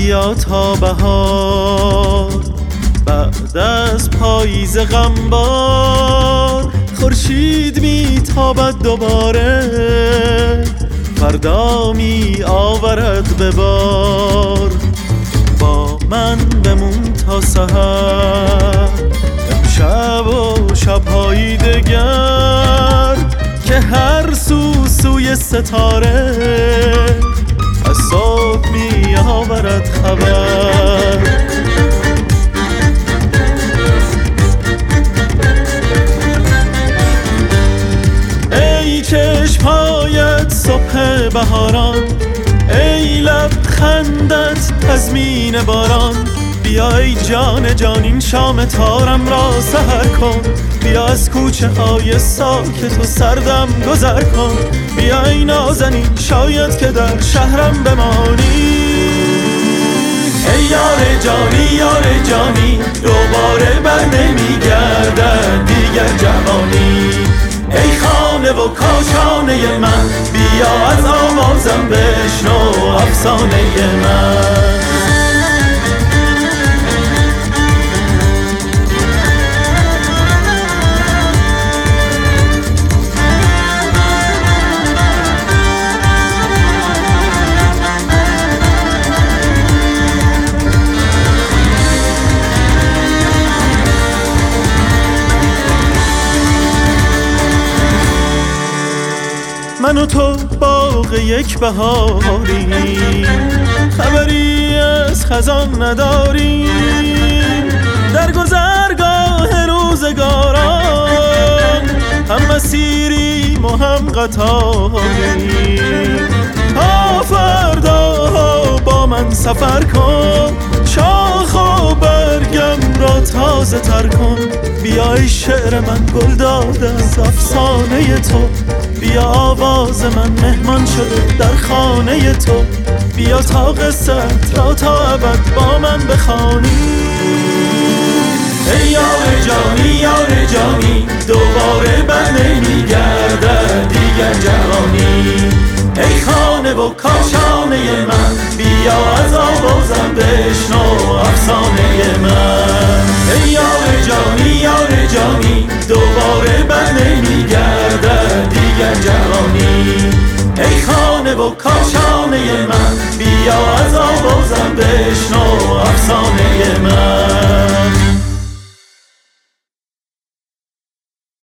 بیا تا بهار، بعد از پاییز غمبار خورشید میتابد دوباره، فردا می آورد به بار. با من بمون تا سحر، امشب و شب‌های دگر، که هر سوی ستاره از صبح می آورد خبر. ای چشم‌هایت صبح بهاران، ای لبخندت تضمین باران، بیا ای جان جان این شام تارم را سحر کن، بیا از کوچه های ساکت و سردم گذر کن، بیا ای نازنین شاید که در شهرم بمانی. ای یار جانی یار جانی، دوباره بر نمیگردد دیگر جوانی. ای خانه و کاشانه من، بیا از آوازم بشنو افسانه من. من و تو باغ یک بهاریم، خبری از خزان نداریم، در گذرگاه روزگاران هم مسیریم و هم قطاریم. تا فردا با من سفر کن، شاخ و برگم را تازه تر کن، بیا ای شعر من گل داده از افسانه تو، بیا آواز من مهمان شده در خانه تو، بیا تا قصت را تا ابد با من بخوانی. ای یار جانی یار جانی، دوباره بر نمیگردد دیگر جوانی. ای خانه و کاشانه من، بیا از آوازم بشنو افسانه من. ای یار جانی یار جانی، دوباره بر نمیگردد دیگر جوانی. ای خانه و کاشانه من، بیا